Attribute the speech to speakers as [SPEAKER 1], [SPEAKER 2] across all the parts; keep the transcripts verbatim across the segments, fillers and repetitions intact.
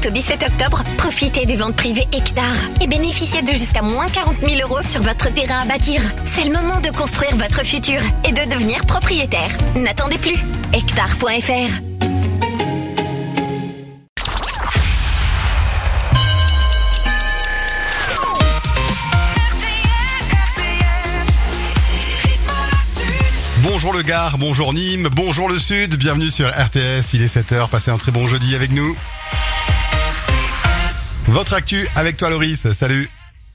[SPEAKER 1] sept au dix-sept octobre, profitez des ventes privées Hectare et bénéficiez de jusqu'à moins quarante mille euros sur votre terrain à bâtir. C'est le moment de construire votre futur et de devenir propriétaire. N'attendez plus. hectare point f r.
[SPEAKER 2] Bonjour le Gard, bonjour Nîmes, bonjour le Sud, bienvenue sur R T S, il est sept heures, passez un très bon jeudi avec nous. Votre actu avec toi Loris, salut.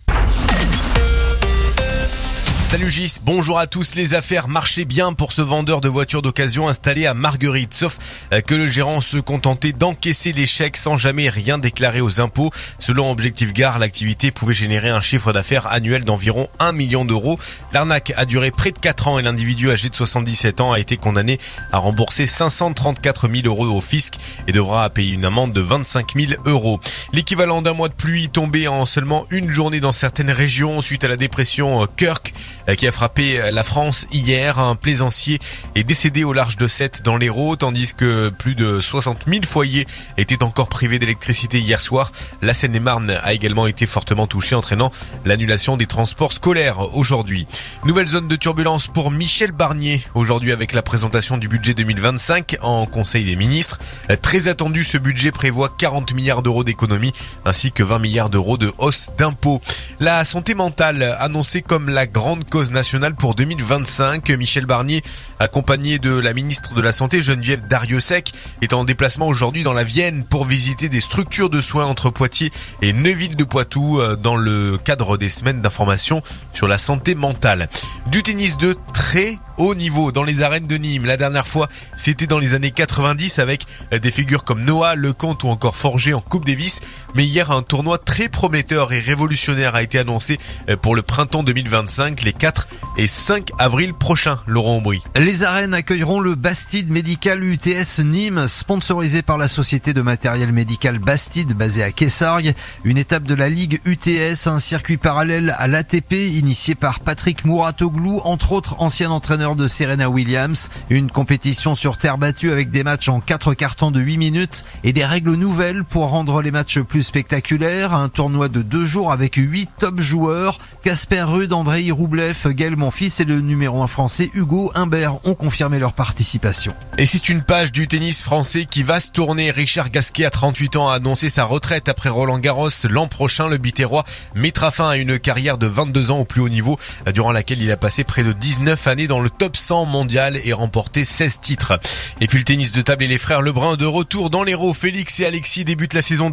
[SPEAKER 3] Salut Gis, bonjour à tous. Les affaires marchaient bien pour ce vendeur de voitures d'occasion installé à Marguerite, sauf que le gérant se contentait d'encaisser les chèques sans jamais rien déclarer aux impôts. Selon Objectif Gare, l'activité pouvait générer un chiffre d'affaires annuel d'environ un million d'euros. L'arnaque a duré près de quatre ans et l'individu âgé de soixante-dix-sept ans a été condamné à rembourser cinq cent trente-quatre mille euros au fisc et devra payer une amende de vingt-cinq mille euros. L'équivalent d'un mois de pluie tombé en seulement une journée dans certaines régions suite à la dépression Kirk qui a frappé la France hier. Un plaisancier est décédé au large de Sète dans l'Hérault, tandis que plus de soixante mille foyers étaient encore privés d'électricité hier soir. La Seine-et-Marne a également été fortement touchée, entraînant l'annulation des transports scolaires aujourd'hui. Nouvelle zone de turbulence pour Michel Barnier, aujourd'hui avec la présentation du budget deux mille vingt-cinq en Conseil des ministres. Très attendu, ce budget prévoit quarante milliards d'euros d'économies ainsi que vingt milliards d'euros de hausse d'impôts. La santé mentale annoncée comme la grande cause nationale pour deux mille vingt-cinq. Michel Barnier, accompagné de la ministre de la Santé Geneviève Darrieussecq, est en déplacement aujourd'hui dans la Vienne pour visiter des structures de soins entre Poitiers et Neuville-de-Poitou dans le cadre des semaines d'information sur la santé mentale. Du tennis de très haut niveau dans les arènes de Nîmes. La dernière fois, c'était dans les années quatre-vingt-dix avec des figures comme Noah, Lecomte ou encore Forger en Coupe Davis. Mais hier, un tournoi très prometteur et révolutionnaire a été annoncé pour le printemps deux mille vingt-cinq, les quatre et cinq avril prochains. Laurent Aubry.
[SPEAKER 4] Les arènes accueilleront le Bastide Medical U T S Nîmes, sponsorisé par la société de matériel médical Bastide, basée à Kessargues. Une étape de la Ligue U T S, un circuit parallèle à l'A T P, initié par Patrick Mouratoglou, entre autres ancien entraîneur de Serena Williams. Une compétition sur terre battue avec des matchs en quatre cartons de huit minutes et des règles nouvelles pour rendre les matchs plus spectaculaires. Un tournoi de deux jours avec huit top joueurs. Casper Ruud, Andrei Roublev, Gaël Monfils et le numéro un français Hugo Humbert ont confirmé leur participation.
[SPEAKER 3] Et c'est une page du tennis français qui va se tourner. Richard Gasquet, à trente-huit ans, a annoncé sa retraite après Roland Garros. L'an prochain, le Biterrois mettra fin à une carrière de vingt-deux ans au plus haut niveau, durant laquelle il a passé près de dix-neuf années dans le top cent mondial et remporté seize titres. Et puis le tennis de table et les frères Lebrun de retour dans l'Hérault. Félix et Alexis débutent la saison